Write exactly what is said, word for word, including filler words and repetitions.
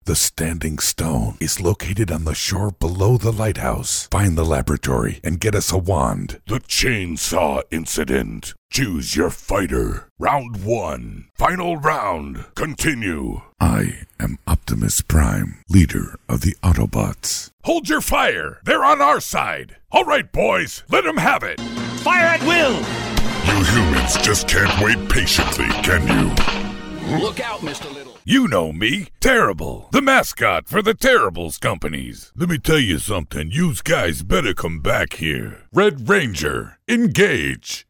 The Standing Stone is located on the shore below the lighthouse. Find the laboratory and get us a wand. The Chainsaw Incident. Choose your fighter. Round one. Final round. Continue. I am Optimus Prime, leader of the Autobots. Hold your fire. They're on our side. All right, boys. Let them have it. Fire at will. You humans just can't wait patiently, can you? Look out, Mister Little. You know me, Terrible, the mascot for the Terribles companies. Let me tell you something, you guys better come back here. Red Ranger, engage.